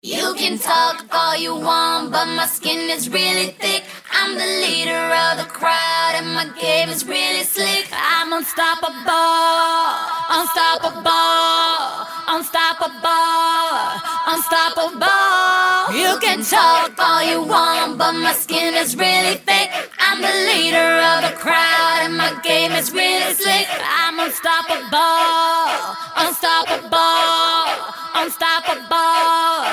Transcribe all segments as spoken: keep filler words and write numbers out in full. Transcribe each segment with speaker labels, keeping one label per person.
Speaker 1: You can talk all you want, but my skin is really thick. I'm the leader of the crowd, and my game is really slick. I'm unstoppable, unstoppable, unstoppable, unstoppable. You can talk all you want, but my skin is really thick. I'm the leader of the crowd, and my game is really slick. I'm unstoppable, unstoppable, unstoppable,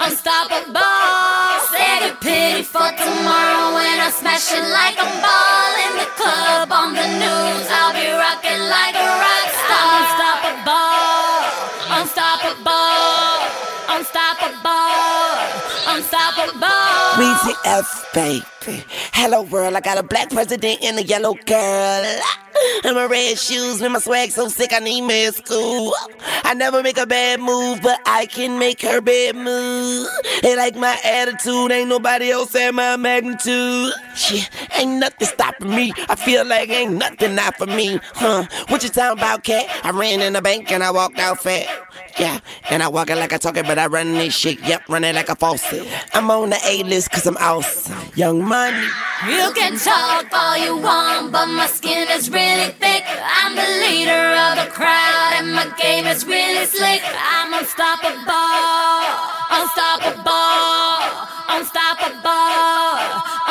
Speaker 1: unstoppable. Save your pity for tomorrow when I smash it like a ball in the club, on the news. I'll be rocking like a rock star. Unstoppable, unstoppable, unstoppable, unstoppable.
Speaker 2: Weezy F, baby. Hello world, I got a black president and a yellow girl. And my red shoes, and my swag so sick I need med school. I never make a bad move, but I can make her bad move. They like my attitude, ain't nobody else at my magnitude. Yeah, ain't nothing stopping me. I feel like ain't nothing not for me. Huh? What you talking about, cat? I ran in the bank and I walked out fat. Yeah, and I walk it like I talk it, but I run this shit. Yep, run it like a faucet. I'm on the A-list cause I'm awesome. Young money.
Speaker 1: You can talk all you want, but my skin is really thick. I'm the leader of the crowd, and my game is really slick. I'm unstoppable, unstoppable, unstoppable,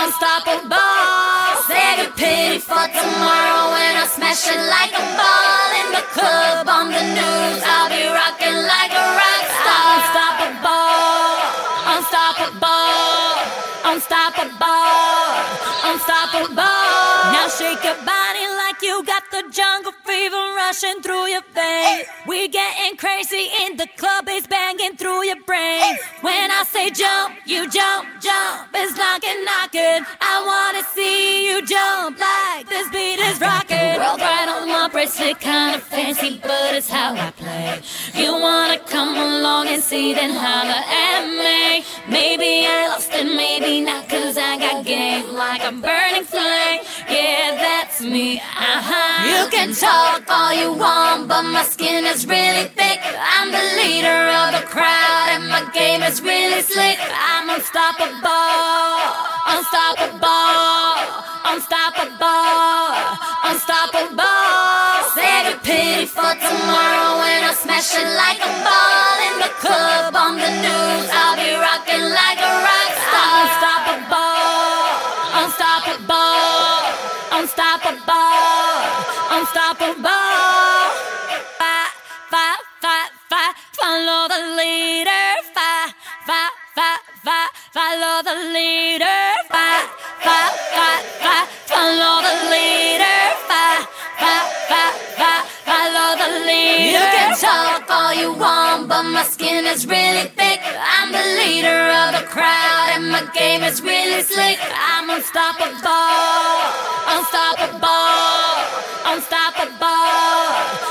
Speaker 1: unstoppable. Save your pity for tomorrow when I smash it like a ball in the club, on the news. I'll be rocking like a rock star. Unstoppable, unstoppable, unstoppable, unstoppable. Now shake your body like you got the jungle fever rushing through your veins. We getting crazy in the club, it's banging through your brain. When I say jump, you jump, jump. It's knocking, knocking. I wanna see you jump like this beat is rocking. World right on my bracelet, kinda fancy, but it's how I play. You wanna come along and see, then holla at me. Maybe I lost it, maybe not, cause I got game like a burning flame. Yeah, that's me, uh-huh. You can talk all you want, but my skin is really thick. I'm the leader of the crowd, and my game is really slick. I'm unstoppable, unstoppable, unstoppable, unstoppable. Save your pity for tomorrow when I smash it like a ball in the club, on the news. I'll be rocking like a rock star. Unstoppable, unstoppable, unstoppable, unstoppable. Fight, fight, fight, fight, follow the leader. Fight, fight, fight, fight, follow the leader. Fight, fight, fight, fight, follow the leader. Fight, fight, fight, fight, follow the leader. You can talk all you want, but my skin is really thick. I'm the leader of the crowd, and my game is really slick. I'm unstoppable, unstoppable, unstoppable,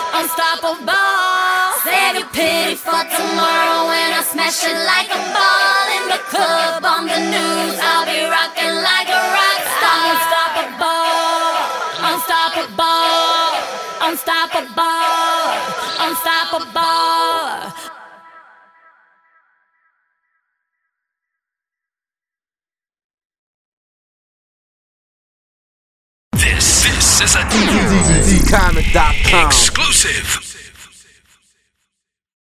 Speaker 1: unstoppable. Save your pity for tomorrow when I smash it like a ball in the club, on the news. I'll be rocking like a rock star. Unstoppable, unstoppable, unstoppable, unstoppable.
Speaker 3: This, this is a
Speaker 4: D D D D comic dot com
Speaker 3: exclusive.